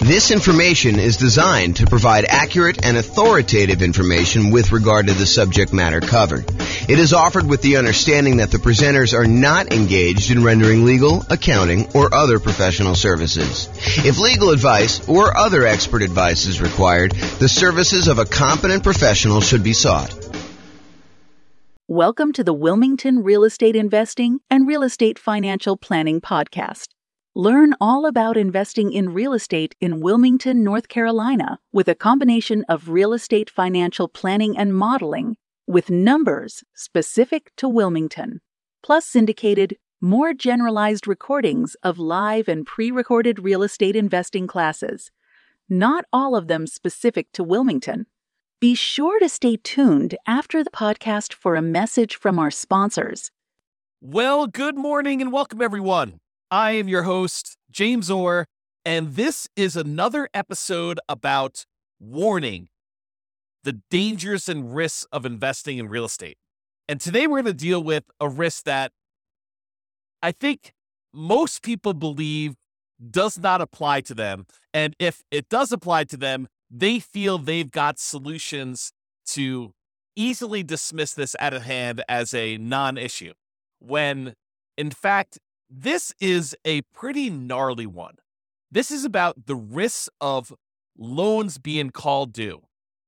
This information is designed to provide accurate and authoritative information with regard to the subject matter covered. It is offered with the understanding that the presenters are not engaged in rendering legal, accounting, or other professional services. If legal advice or other expert advice is required, the services of a competent professional should be sought. Welcome to the Wilmington Real Estate Investing and Real Estate Financial Planning Podcast. Learn all about investing in real estate in Wilmington, North Carolina, with a combination of real estate financial planning and modeling with numbers specific to Wilmington, plus syndicated, more generalized recordings of live and pre-recorded real estate investing classes, not all of them specific to Wilmington. Be sure to stay tuned after the podcast for a message from our sponsors. Well, good morning and welcome, everyone. I am your host, James Orr, and this is another episode about warning the dangers and risks of investing in real estate. And today we're going to deal with a risk that I think most people believe does not apply to them. And if it does apply to them, they feel they've got solutions to easily dismiss this out of hand as a non-issue, when in fact, this is a pretty gnarly one. This is about the risks of loans being called due.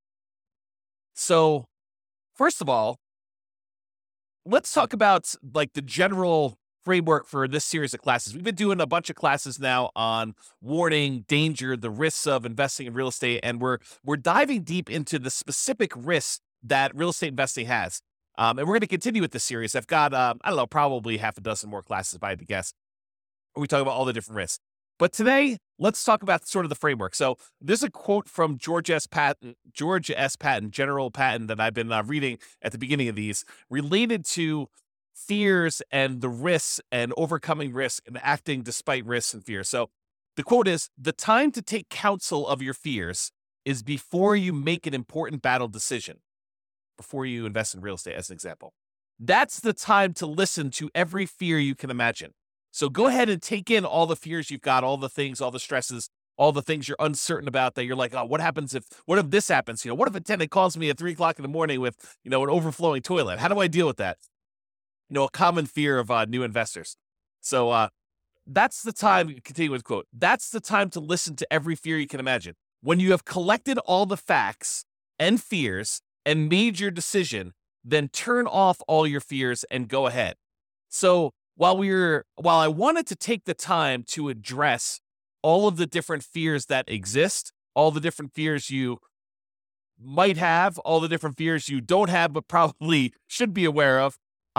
So, first of all, let's talk about like the general framework for this series of classes. We've been doing a bunch of classes now on warning, danger, the risks of investing in real estate, and we're diving deep into the specific risks that real estate investing has. And we're going to continue with this series. I've got, probably half a dozen more classes, if I had to guess. We talk about all the different risks. But today, let's talk about sort of the framework. So there's a quote from George S. Patton, General Patton, that I've been reading at the beginning of these, related to fears and the risks and overcoming risk and acting despite risks and fears. So the quote is, "The time to take counsel of your fears is before you make an important battle decision." Before you invest in real estate, as an example. That's the time to listen to every fear you can imagine. So go ahead and take in all the fears you've got, all the things, all the stresses, all the things you're uncertain about that you're like, oh, what if this happens? What if a tenant calls me at 3 o'clock in the morning with, an overflowing toilet? How do I deal with that? A common fear of new investors. So that's the time, continue with the quote, "That's the time to listen to every fear you can imagine. When you have collected all the facts and fears and made your decision, then turn off all your fears and go ahead." So while I wanted to take the time to address all of the different fears that exist, all the different fears you might have, all the different fears you don't have but probably should be aware of,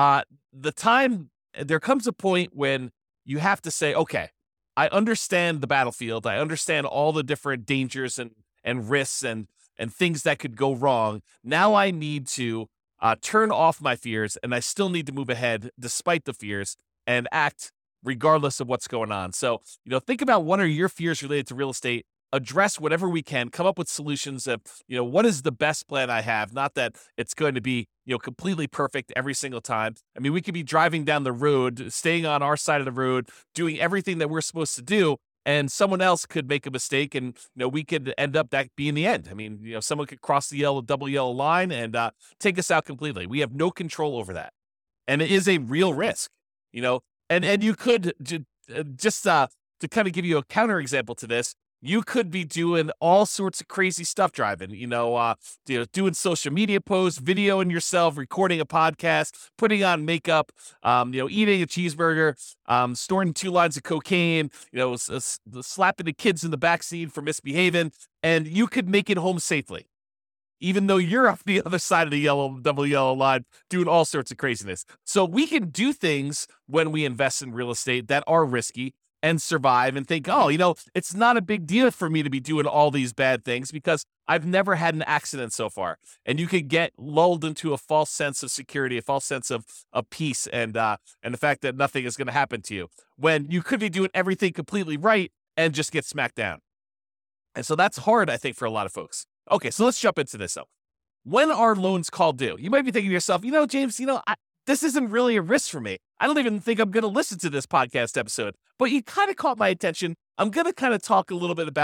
there comes a point when you have to say, okay, I understand the battlefield. I understand all the different dangers and risks and things that could go wrong. Now I need to turn off my fears, and I still need to move ahead despite the fears and act regardless of what's going on. So, think about what are your fears related to real estate, address whatever we can, come up with solutions of, what is the best plan I have? Not that it's going to be, completely perfect every single time. I mean, we could be driving down the road, staying on our side of the road, doing everything that we're supposed to do, and someone else could make a mistake, and we could end up that being the end. I mean, someone could cross the double yellow line and take us out completely. We have no control over that, and it is a real risk. And you could just to kind of give you a counter example to this, you could be doing all sorts of crazy stuff driving. Doing social media posts, videoing yourself, recording a podcast, putting on makeup, eating a cheeseburger, storing 2 lines of cocaine, slapping the kids in the backseat for misbehaving, and you could make it home safely, even though you're off the other side of the double yellow line doing all sorts of craziness. So we can do things when we invest in real estate that are risky and survive and think, it's not a big deal for me to be doing all these bad things because I've never had an accident so far. And you could get lulled into a false sense of security, a false sense of peace, and the fact that nothing is going to happen to you when you could be doing everything completely right and just get smacked down. And so that's hard, I think, for a lot of folks. Okay, so let's jump into this though. When are loans called due? You might be thinking to yourself, James, this isn't really a risk for me. I don't even think I'm going to listen to this podcast episode, but you kind of caught my attention. I'm going to kind of talk a little bit about it.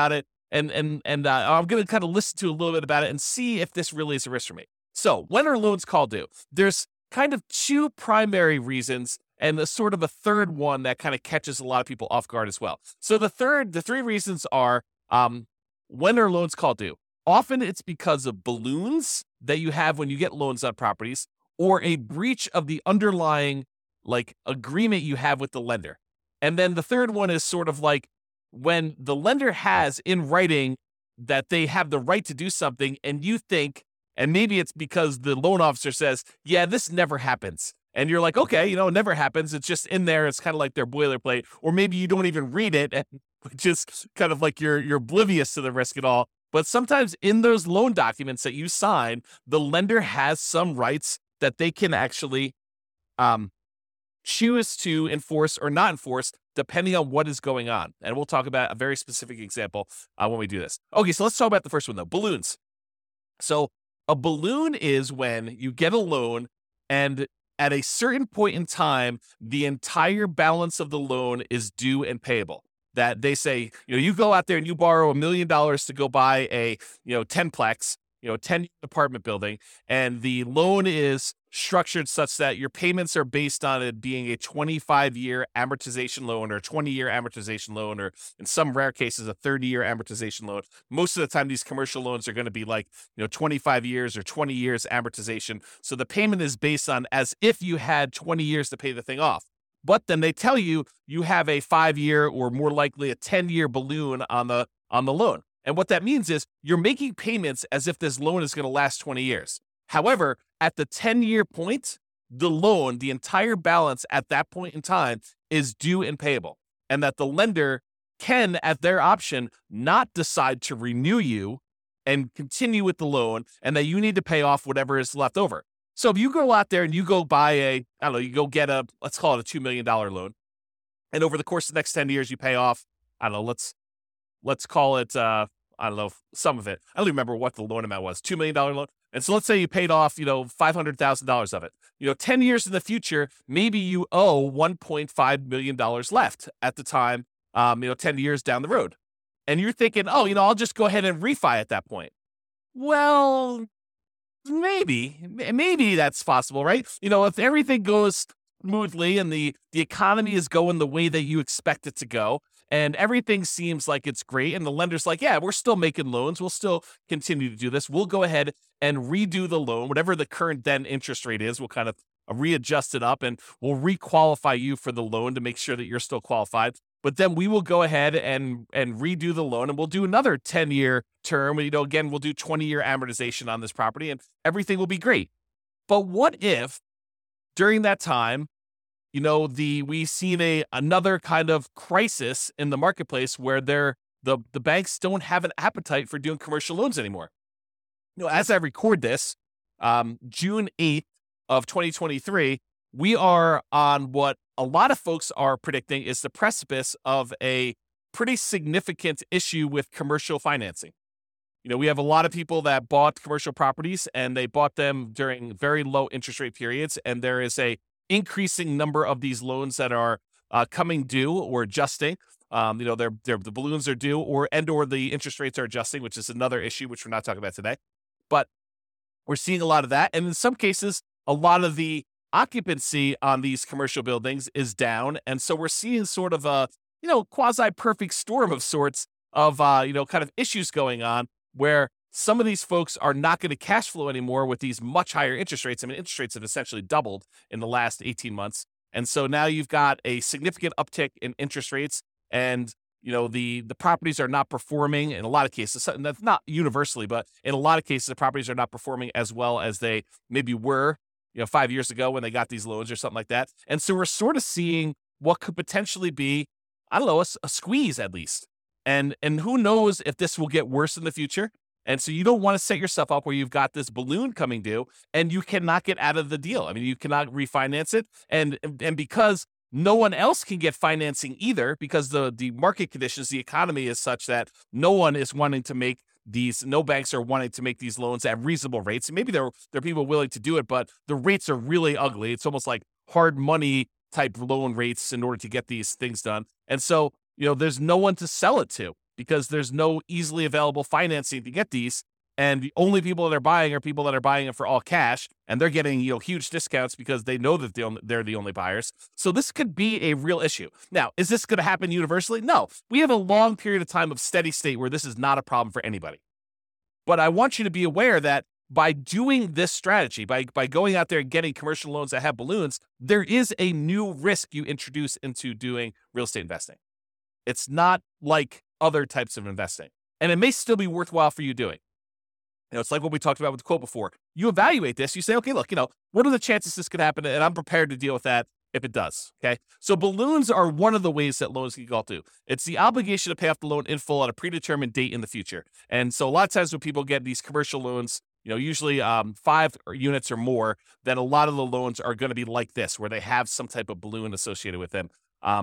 And I'm going to kind of listen to a little bit about it and see if this really is a risk for me. So when are loans called due? There's kind of two primary reasons and a sort of a third one that kind of catches a lot of people off guard as well. So the three reasons are, when are loans called due? Often it's because of balloons that you have when you get loans on properties, or a breach of the underlying agreement you have with the lender. And then the third one is sort of like when the lender has in writing that they have the right to do something, and you think, and maybe it's because the loan officer says, yeah, this never happens. And you're like, okay, it never happens. It's just in there. It's kind of like their boilerplate. Or maybe you don't even read it, and just kind of like you're oblivious to the risk at all. But sometimes in those loan documents that you sign, the lender has some rights that they can actually choose to enforce or not enforce depending on what is going on. And we'll talk about a very specific example when we do this. Okay, so let's talk about the first one though, balloons. So a balloon is when you get a loan and at a certain point in time, the entire balance of the loan is due and payable. That they say, you go out there and you borrow $1 million to go buy a, 10-plex, 10 apartment building, and the loan is structured such that your payments are based on it being a 25-year amortization loan or a 20-year amortization loan, or in some rare cases, a 30-year amortization loan. Most of the time, these commercial loans are going to be 25 years or 20 years amortization. So the payment is based on as if you had 20 years to pay the thing off. But then they tell you you have a 5-year or more likely a 10-year balloon on the loan. And what that means is you're making payments as if this loan is going to last 20 years. However, at the 10-year point, the loan, the entire balance at that point in time is due and payable. And that the lender can, at their option, not decide to renew you and continue with the loan, and that you need to pay off whatever is left over. So if you go out there and you go buy you go get let's call it a $2 million loan. And over the course of the next 10 years, you pay off, let's call it, some of it. I don't remember what the loan amount was, $2 million loan. And so let's say you paid off, $500,000 of it. 10 years in the future, maybe you owe $1.5 million left at the time, 10 years down the road. And you're thinking, I'll just go ahead and refi at that point. Well, maybe that's possible, right? If everything goes smoothly and the economy is going the way that you expect it to go, and everything seems like it's great, and the lender's like, yeah, we're still making loans, we'll still continue to do this, we'll go ahead and redo the loan, whatever the current then interest rate is, we'll kind of readjust it up, and we'll requalify you for the loan to make sure that you're still qualified. But then we will go ahead and redo the loan, and we'll do another 10-year term. Again, we'll do 20-year amortization on this property, and everything will be great. But what if during that time, we've seen another kind of crisis in the marketplace where the banks don't have an appetite for doing commercial loans anymore. As I record this, June 8th of 2023, we are on what a lot of folks are predicting is the precipice of a pretty significant issue with commercial financing. We have a lot of people that bought commercial properties, and they bought them during very low interest rate periods, and there is a increasing number of these loans that are coming due or adjusting. The balloons are due, or the interest rates are adjusting, which is another issue which we're not talking about today. But we're seeing a lot of that, and in some cases, a lot of the occupancy on these commercial buildings is down, and so we're seeing sort of a quasi-perfect storm of sorts of kind of issues going on where some of these folks are not going to cash flow anymore with these much higher interest rates. I mean, interest rates have essentially doubled in the last 18 months. And so now you've got a significant uptick in interest rates, and, the properties are not performing in a lot of cases. That's not universally, but in a lot of cases, the properties are not performing as well as they maybe were, 5 years ago when they got these loans or something like that. And so we're sort of seeing what could potentially be, a squeeze at least. And who knows if this will get worse in the future. And so you don't want to set yourself up where you've got this balloon coming due and you cannot get out of the deal. I mean, you cannot refinance it. And because no one else can get financing either, because the market conditions, the economy is such that no one is wanting to make no banks are wanting to make these loans at reasonable rates. And maybe there are people willing to do it, but the rates are really ugly. It's almost like hard money type loan rates in order to get these things done. And so, there's no one to sell it to because there's no easily available financing to get these. And the only people that are buying are people that are buying it for all cash, and they're getting huge discounts because they know that they're the only buyers. So this could be a real issue. Now, is this going to happen universally? No. We have a long period of time of steady state where this is not a problem for anybody. But I want you to be aware that by doing this strategy, by going out there and getting commercial loans that have balloons, there is a new risk you introduce into doing real estate investing. It's not like other types of investing, and it may still be worthwhile for you doing. It's like what we talked about with the quote before. You evaluate this. You say, okay, look, what are the chances this could happen? And I'm prepared to deal with that if it does. Okay. So balloons are one of the ways that loans can go to. It's the obligation to pay off the loan in full at a predetermined date in the future. And so a lot of times when people get these commercial loans, usually 5 units or more, then a lot of the loans are going to be like this, where they have some type of balloon associated with them.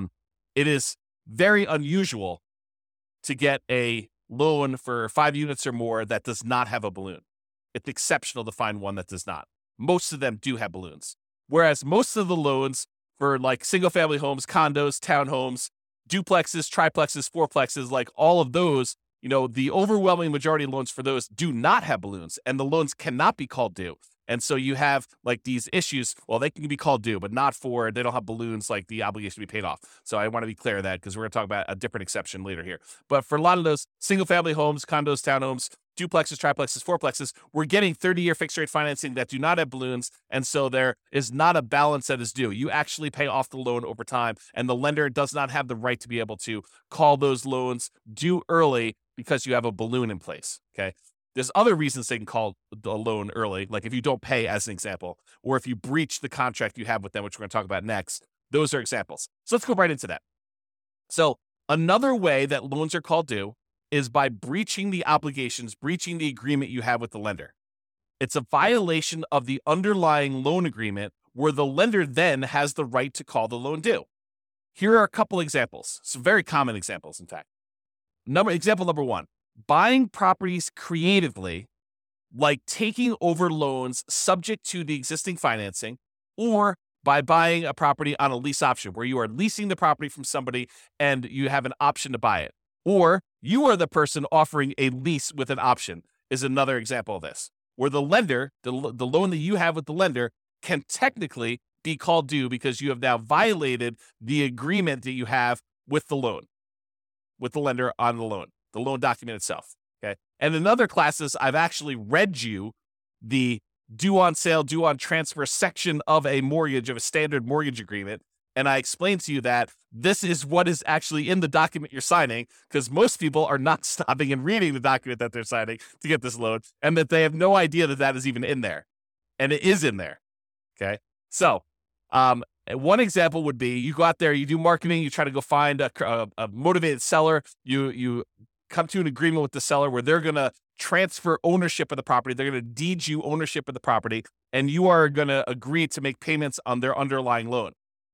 It is very unusual to get a loan for 5 units or more that does not have a balloon. It's exceptional to find one that does not. Most of them do have balloons. Whereas most of the loans for like single family homes, condos, townhomes, duplexes, triplexes, fourplexes, like all of those, the overwhelming majority of loans for those do not have balloons, and the loans cannot be called due. And so you have like these issues. Well, they can be called due, but they don't have balloons, like the obligation to be paid off. So I want to be clear of that, because we're going to talk about a different exception later here. But for a lot of those single family homes, condos, townhomes, duplexes, triplexes, fourplexes, we're getting 30-year fixed rate financing that do not have balloons. And so there is not a balance that is due. You actually pay off the loan over time, and the lender does not have the right to be able to call those loans due early because you have a balloon in place. Okay. There's other reasons they can call the loan early, like if you don't pay, as an example, or if you breach the contract you have with them, which we're going to talk about next. Those are examples. So let's go right into that. So another way that loans are called due is by breaching the obligations, breaching the agreement you have with the lender. It's a violation of the underlying loan agreement where the lender then has the right to call the loan due. Here are a couple examples, some very common examples, in fact. Example number 1. Buying properties creatively, like taking over loans subject to the existing financing, or by buying a property on a lease option, where you are leasing the property from somebody and you have an option to buy it. Or you are the person offering a lease with an option, is another example of this, where the lender, the loan that you have with the lender, can technically be called due because you have now violated the agreement that you have with the loan, with the lender on the loan document itself. Okay. And in other classes, I've actually read you the due on sale, due on transfer section of a mortgage, of a standard mortgage agreement. And I explained to you that this is what is actually in the document you're signing, because most people are not stopping and reading the document that they're signing to get this loan, and that they have no idea that that is even in there. And it is in there. Okay. So, one example would be you go out there, you do marketing, you try to go find a motivated seller, you come to an agreement with the seller where they're going to transfer ownership of the property. They're going to deed you ownership of the property, and you are going to agree to make payments on their underlying loan.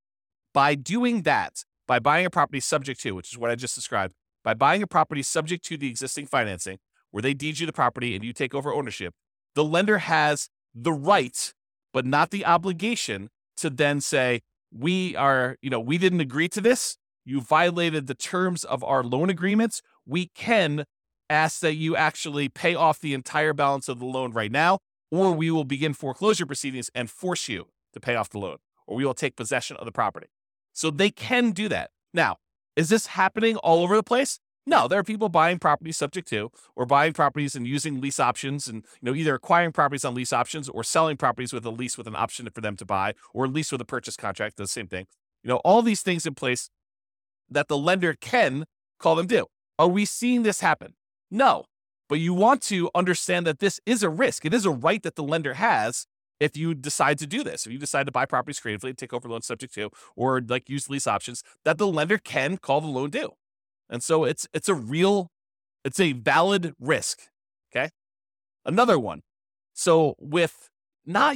By doing that, by buying a property subject to, which is what I just described, by buying a property subject to the existing financing, where they deed you the property and you take over ownership, the lender has the right, but not the obligation, to then say, we didn't agree to this. You violated the terms of our loan agreements. We can ask that you actually pay off the entire balance of the loan right now, or we will begin foreclosure proceedings and force you to pay off the loan, or we will take possession of the property. So they can do that. Now, is this happening all over the place? No, there are people buying properties subject to, or buying properties and using lease options, and either acquiring properties on lease options or selling properties with a lease with an option for them to buy, or a lease with a purchase contract, the same thing. All these things in place that the lender can call them due. Are we seeing this happen? No, but you want to understand that this is a risk. It is a right that the lender has if you decide to do this. If you decide to buy properties creatively, take over loans subject to, or like use lease options, that the lender can call the loan due. And so it's a valid risk. Okay. Another one. So not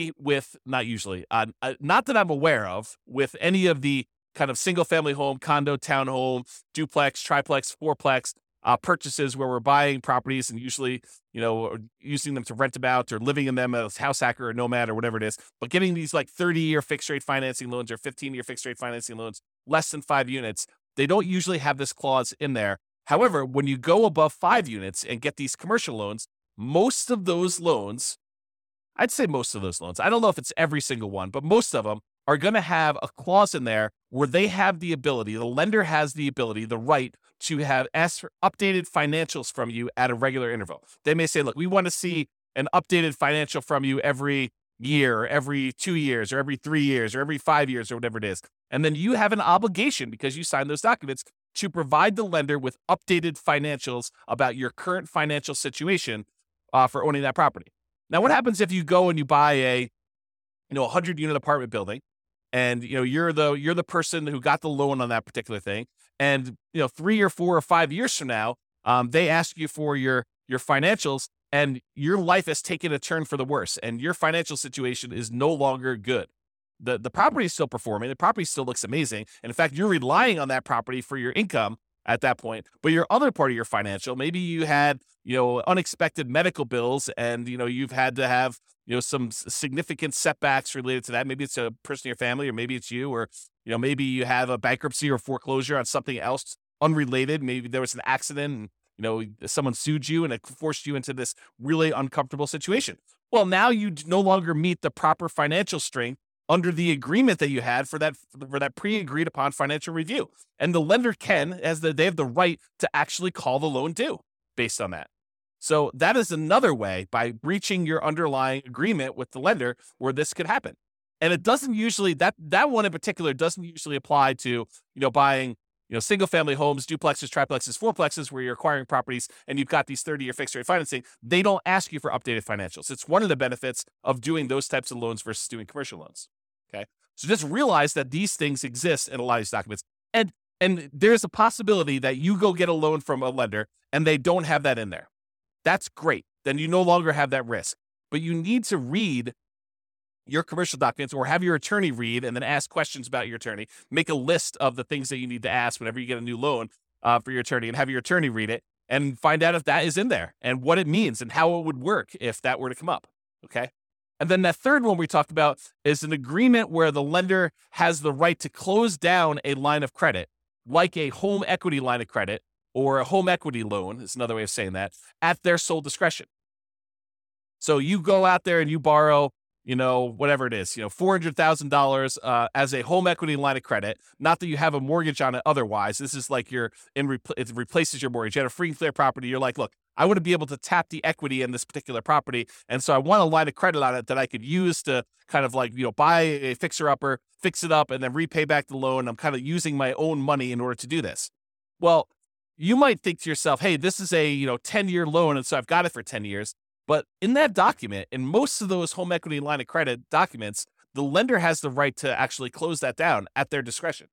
that I'm aware of, with any of the kind of single family home, condo, townhome, duplex, triplex, fourplex purchases where we're buying properties and usually, using them to rent them out or living in them as house hacker or nomad or whatever it is, but getting these like 30-year fixed rate financing loans or 15-year fixed rate financing loans, less than 5 units, they don't usually have this clause in there. However, when you go above 5 units and get these commercial loans, most of those loans, I'd say most of those loans, I don't know if it's every single one, but most of them are going to have a clause in there where they have the ability, the lender has the ability, the right to ask for updated financials from you at a regular interval. They may say, look, we want to see an updated financial from you every year, or every 2 years, or every 3 years, or every 5 years, or whatever it is. And then you have an obligation, because you signed those documents, to provide the lender with updated financials about your current financial situation for owning that property. Now, what happens if you go and you buy a 100-unit apartment building, and you're the person who got the loan on that particular thing, and 3 or 4 or 5 years from now, they ask you for your financials, and your life has taken a turn for the worse, and your financial situation is no longer good. The property is still performing. The property still looks amazing. And in fact, you're relying on that property for your income at that point. But your other part of your financial, maybe you had, unexpected medical bills, and, you've had to have, some significant setbacks related to that. Maybe it's a person in your family, or maybe it's you, or, maybe you have a bankruptcy or foreclosure on something else unrelated. Maybe there was an accident and, someone sued you and it forced you into this really uncomfortable situation. Well, now you no longer meet the proper financial strength under the agreement that you had for that pre-agreed upon financial review. And the lender they have the right to actually call the loan due based on that. So that is another way, by breaching your underlying agreement with the lender, where this could happen. And it doesn't usually, that one in particular doesn't usually apply to, buying, single family homes, duplexes, triplexes, fourplexes, where you're acquiring properties and you've got these 30-year fixed rate financing. They don't ask you for updated financials. It's one of the benefits of doing those types of loans versus doing commercial loans. Okay. So just realize that these things exist in a lot of these documents. And there's a possibility that you go get a loan from a lender and they don't have that in there. That's great. Then you no longer have that risk. But you need to read your commercial documents, or have your attorney read, and then ask questions about your attorney. Make a list of the things that you need to ask whenever you get a new loan for your attorney, and have your attorney read it and find out if that is in there and what it means and how it would work if that were to come up. Okay. And then that third one we talked about is an agreement where the lender has the right to close down a line of credit, like a home equity line of credit or a home equity loan, is another way of saying that, at their sole discretion. So you go out there and you borrow, whatever it is, $400,000 as a home equity line of credit. Not that you have a mortgage on it otherwise. This is like it replaces your mortgage. You had a free and clear property. You're like, look, I want to be able to tap the equity in this particular property. And so I want a line of credit on it that I could use to kind of like, buy a fixer-upper, fix it up, and then repay back the loan. I'm kind of using my own money in order to do this. Well, you might think to yourself, hey, this is a 10-year loan, and so I've got it for 10 years. But in that document, in most of those home equity line of credit documents, the lender has the right to actually close that down at their discretion.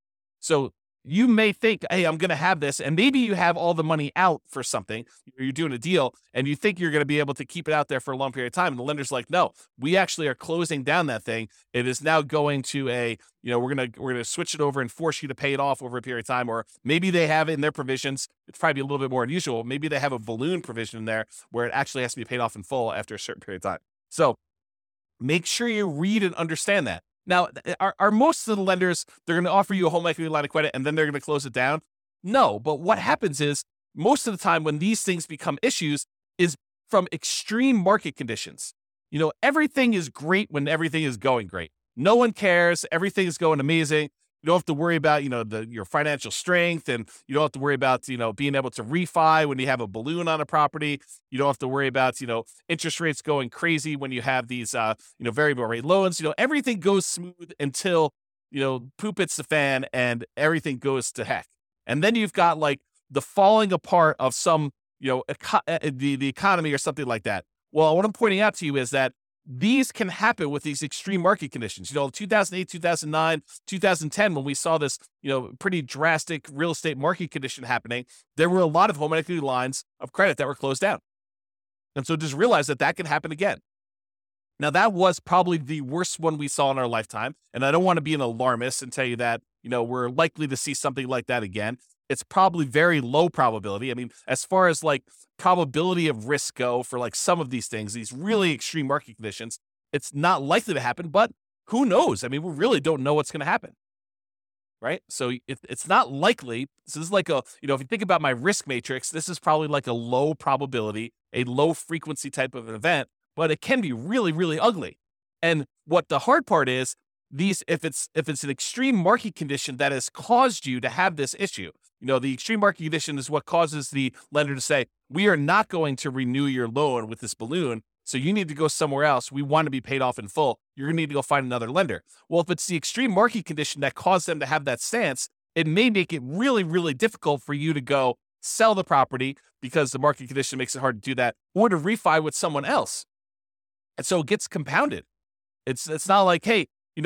So you may think, hey, I'm going to have this, and maybe you have all the money out for something, or you're doing a deal, and you think you're going to be able to keep it out there for a long period of time. And the lender's like, no, we actually are closing down that thing. It is now going to we're going to switch it over and force you to pay it off over a period of time. Or maybe they have it in their provisions. It's probably a little bit more unusual. Maybe they have a balloon provision in there where it actually has to be paid off in full after a certain period of time. So make sure you read and understand that. Now, are most of the lenders, they're going to offer you a home equity line of credit and then they're going to close it down? No, but what happens is most of the time when these things become issues is from extreme market conditions. Everything is great when everything is going great. No one cares. Everything is going amazing. You don't have to worry about, your financial strength, and you don't have to worry about, being able to refi when you have a balloon on a property. You don't have to worry about, interest rates going crazy when you have these, variable rate loans. Everything goes smooth until, poop hits the fan and everything goes to heck. And then you've got like the falling apart of some, the economy or something like that. Well, what I'm pointing out to you is that these can happen with these extreme market conditions. 2008, 2009, 2010, when we saw this, pretty drastic real estate market condition happening, there were a lot of home equity lines of credit that were closed down. And so just realize that can happen again. Now, that was probably the worst one we saw in our lifetime. And I don't want to be an alarmist and tell you that, we're likely to see something like that again. It's probably very low probability. I mean, as far as like probability of risk go for like some of these things, these really extreme market conditions, it's not likely to happen, but who knows? I mean, we really don't know what's going to happen. right? So it's not likely. This is like if you think about my risk matrix, this is probably like a low probability, a low frequency type of an event, but it can be really, really ugly. And what the hard part is, if it's an extreme market condition that has caused you to have this issue, the extreme market condition is what causes the lender to say, we are not going to renew your loan with this balloon, so you need to go somewhere else. We want to be paid off in full. You're going to need to go find another lender. Well, if it's the extreme market condition that caused them to have that stance, it may make it really, really difficult for you to go sell the property because the market condition makes it hard to do that, or to refi with someone else. And so it gets compounded. It's not like, hey,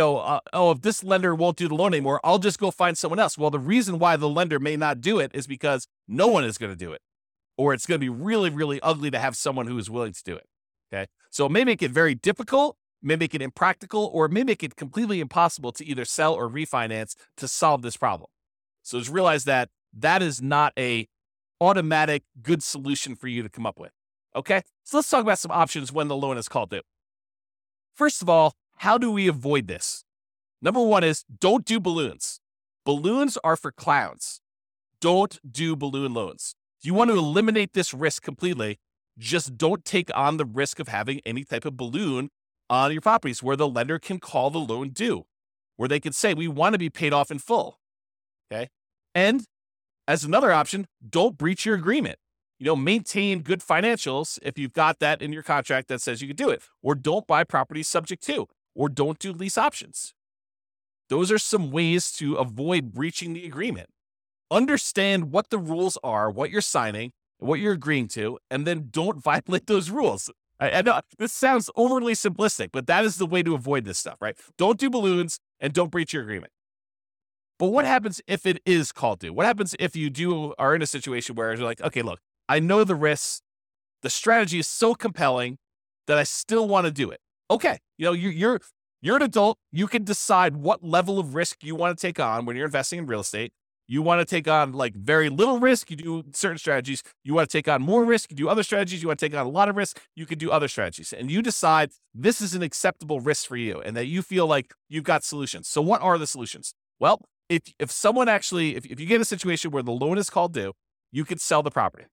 if this lender won't do the loan anymore, I'll just go find someone else. Well, the reason why the lender may not do it is because no one is going to do it, or it's going to be really, really ugly to have someone who is willing to do it. Okay. So it may make it very difficult, may make it impractical, or it may make it completely impossible to either sell or refinance to solve this problem. So just realize that is not a automatic good solution for you to come up with. Okay. So let's talk about some options when the loan is called due. First of all, how do we avoid this? Number one is don't do balloons. Balloons are for clowns. Don't do balloon loans. If you want to eliminate this risk completely, just don't take on the risk of having any type of balloon on your properties where the lender can call the loan due, where they can say, we want to be paid off in full. Okay. And as another option, don't breach your agreement. Maintain good financials if you've got that in your contract that says you can do it, or don't buy properties subject to, or don't do lease options. Those are some ways to avoid breaching the agreement. Understand what the rules are, what you're signing, what you're agreeing to, and then don't violate those rules. I know this sounds overly simplistic, but that is the way to avoid this stuff, right? Don't do balloons and don't breach your agreement. But what happens if it is called due? What happens if you are in a situation where you're like, okay, look, I know the risks. The strategy is so compelling that I still want to do it. Okay, you're an adult. You can decide what level of risk you want to take on when you're investing in real estate. You want to take on like very little risk, you do certain strategies. You want to take on more risk, you do other strategies. You want to take on a lot of risk, you can do other strategies. And you decide this is an acceptable risk for you and that you feel like you've got solutions. So what are the solutions? Well, if someone actually, if you get a situation where the loan is called due, you could sell the property.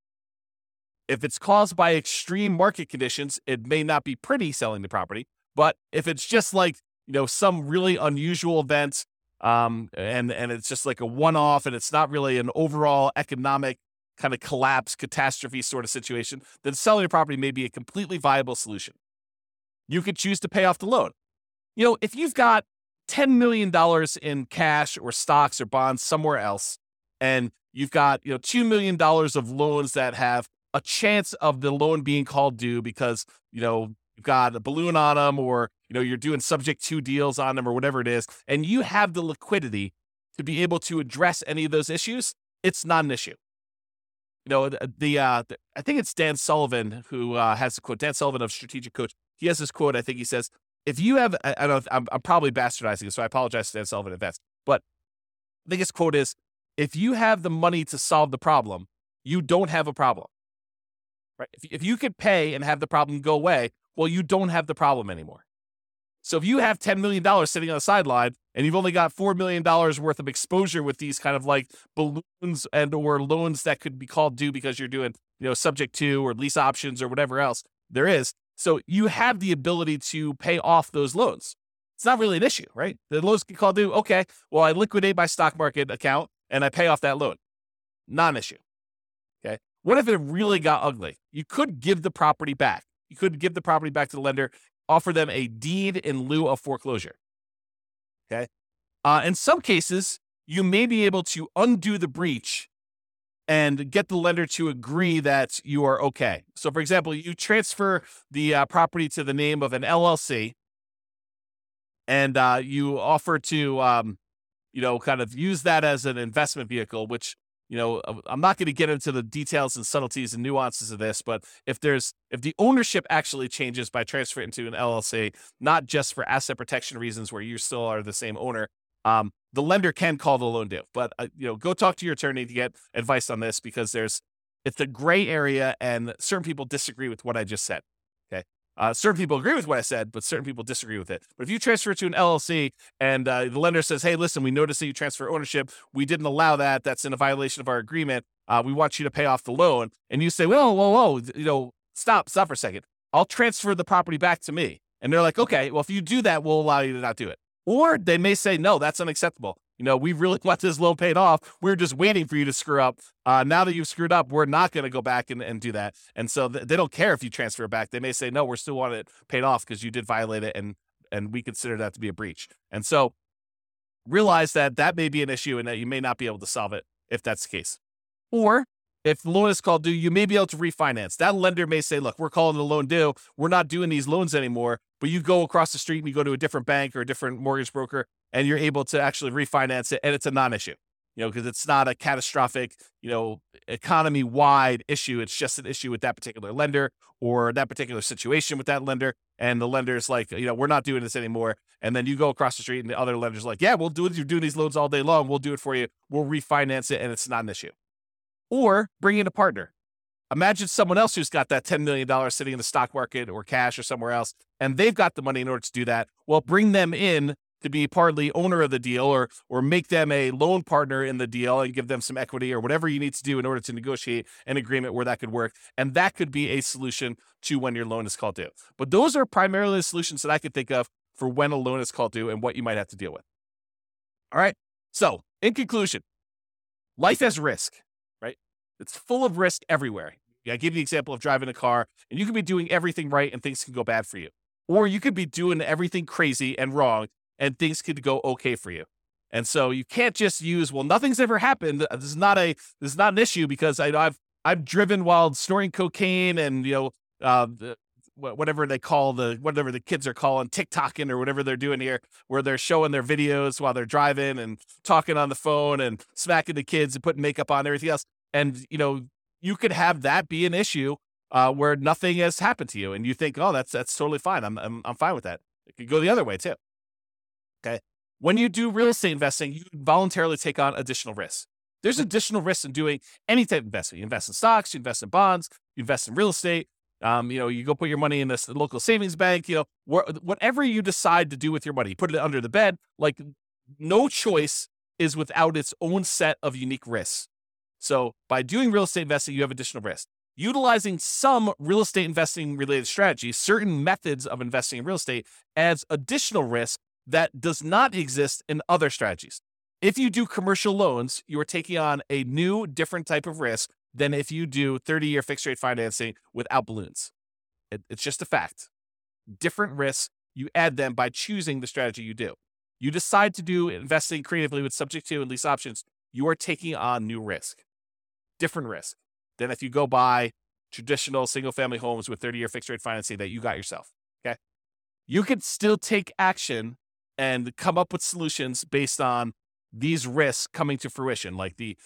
If it's caused by extreme market conditions, it may not be pretty selling the property. But if it's just like, some really unusual event, and it's just like a one-off and it's not really an overall economic kind of collapse, catastrophe sort of situation, then selling the property may be a completely viable solution. You could choose to pay off the loan. If you've got $10 million in cash or stocks or bonds somewhere else, and you've got, $2 million of loans that have a chance of the loan being called due because, you've got a balloon on them, or, you're doing subject to deals on them, or whatever it is, and you have the liquidity to be able to address any of those issues, it's not an issue. I think it's Dan Sullivan who has the quote, Dan Sullivan of Strategic Coach. He has this quote. I think he says, if you have, I don't know, I'm probably bastardizing it, so I apologize to Dan Sullivan in advance, but I think his quote is, if you have the money to solve the problem, you don't have a problem. Right? If you could pay and have the problem go away, well, you don't have the problem anymore. So if you have $10 million sitting on the sideline and you've only got $4 million worth of exposure with these kind of like balloons and or loans that could be called due because you're doing, subject to or lease options or whatever else there is. So you have the ability to pay off those loans. It's not really an issue, right? The loans get called due. Okay, well, I liquidate my stock market account and I pay off that loan. Non-issue. Okay. What if it really got ugly? You could give the property back. You could give the property back to the lender, offer them a deed in lieu of foreclosure. Okay. In some cases, you may be able to undo the breach and get the lender to agree that you are okay. So, for example, you transfer the property to the name of an LLC, and you offer to, kind of use that as an investment vehicle, which, I'm not going to get into the details and subtleties and nuances of this, but if the ownership actually changes by transferring to an LLC, not just for asset protection reasons where you still are the same owner, the lender can call the loan due. But, go talk to your attorney to get advice on this, because it's a gray area and certain people disagree with what I just said. Okay. Certain people agree with what I said, but certain people disagree with it. But if you transfer it to an LLC and the lender says, hey, listen, we noticed that you transfer ownership. We didn't allow that. That's in a violation of our agreement. We want you to pay off the loan. And you say, whoa, stop for a second. I'll transfer the property back to me. And they're like, okay, well, if you do that, we'll allow you to not do it. Or they may say, no, that's unacceptable. We really want this loan paid off. We're just waiting for you to screw up. Now that you've screwed up, we're not going to go back and do that. And so they don't care if you transfer it back. They may say, no, we're still want it paid off because you did violate it, and we consider that to be a breach. And so realize that may be an issue and that you may not be able to solve it if that's the case. Or if the loan is called due, you may be able to refinance. That lender may say, look, we're calling the loan due. We're not doing these loans anymore. But you go across the street and you go to a different bank or a different mortgage broker, and you're able to actually refinance it. And it's a non-issue, because it's not a catastrophic, economy-wide issue. It's just an issue with that particular lender or that particular situation with that lender. And the lender's like, we're not doing this anymore. And then you go across the street and the other lender's like, yeah, we'll do it. You're doing these loans all day long. We'll do it for you. We'll refinance it. And it's not an issue. Or bring in a partner. Imagine someone else who's got that $10 million sitting in the stock market or cash or somewhere else, and they've got the money in order to do that. Well, bring them in to be partly owner of the deal or make them a loan partner in the deal and give them some equity or whatever you need to do in order to negotiate an agreement where that could work. And that could be a solution to when your loan is called due. But those are primarily the solutions that I could think of for when a loan is called due and what you might have to deal with. All right. So in conclusion, life has risk, right? It's full of risk everywhere. I give you the example of driving a car, and you could be doing everything right and things can go bad for you. Or you could be doing everything crazy and wrong and things could go okay for you. And so you can't just use, well, nothing's ever happened. This is not an issue because I've driven while snorting cocaine and whatever the kids are calling TikToking or whatever they're doing here, where they're showing their videos while they're driving and talking on the phone and smacking the kids and putting makeup on and everything else. And you could have that be an issue where nothing has happened to you, and you think, oh, that's totally fine. I'm fine with that. It could go the other way too. Okay. When you do real estate investing, you voluntarily take on additional risks. There's additional risks in doing any type of investment. You invest in stocks, you invest in bonds, you invest in real estate. You go put your money in this local savings bank. Whatever you decide to do with your money, you put it under the bed. Like, no choice is without its own set of unique risks. So by doing real estate investing, you have additional risk. Utilizing some real estate investing related strategies, certain methods of investing in real estate, adds additional risk that does not exist in other strategies. If you do commercial loans, you are taking on a new, different type of risk than if you do 30-year fixed rate financing without balloons. It's just a fact. Different risks, you add them by choosing the strategy you do. You decide to do investing creatively with subject to and lease options, you are taking on new risk. Different risk than if you go buy traditional single-family homes with 30-year fixed rate financing that you got yourself. Okay, you could still take action and come up with solutions based on these risks coming to fruition, like the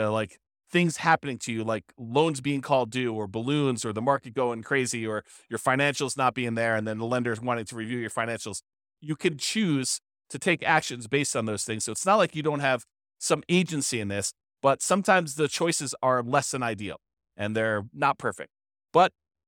things happening to you, like loans being called due, or balloons, or the market going crazy, or your financials not being there, and then the lenders wanting to review your financials. You can choose to take actions based on those things. So it's not like you don't have some agency in this. But sometimes the choices are less than ideal and they're not perfect. But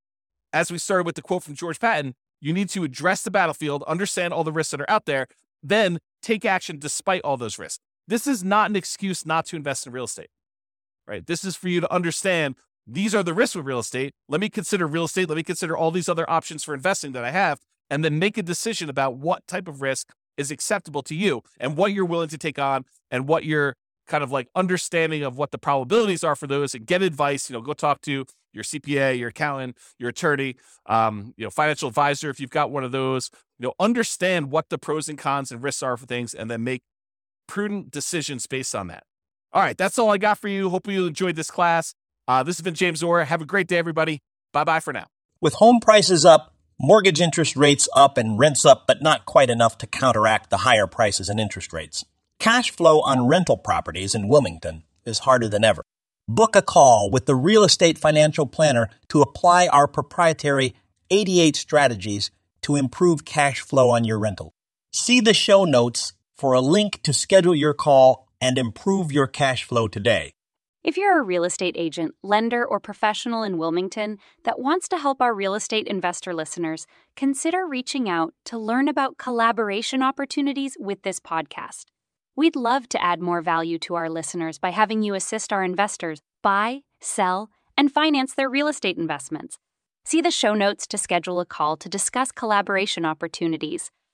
as we started with the quote from George Patton, you need to address the battlefield, understand all the risks that are out there, then take action despite all those risks. This is not an excuse not to invest in real estate, right? This is for you to understand these are the risks with real estate. Let me consider real estate. Let me consider all these other options for investing that I have, and then make a decision about what type of risk is acceptable to you and what you're willing to take on and what you're kind of like understanding of what the probabilities are for those, and get advice. Go talk to your CPA, your accountant, your attorney, financial advisor if you've got one of those. Understand what the pros and cons and risks are for things, and then make prudent decisions based on that. All right, that's all I got for you. Hope you enjoyed this class. This has been James Orr. Have a great day, everybody. Bye-bye for now. With home prices up, mortgage interest rates up, and rents up, but not quite enough to counteract the higher prices and interest rates, cash flow on rental properties in Wilmington is harder than ever. Book a call with the Real Estate Financial Planner to apply our proprietary 88 strategies to improve cash flow on your rental. See the show notes for a link to schedule your call and improve your cash flow today. If you're a real estate agent, lender, or professional in Wilmington that wants to help our real estate investor listeners, consider reaching out to learn about collaboration opportunities with this podcast. We'd love to add more value to our listeners by having you assist our investors buy, sell, and finance their real estate investments. See the show notes to schedule a call to discuss collaboration opportunities.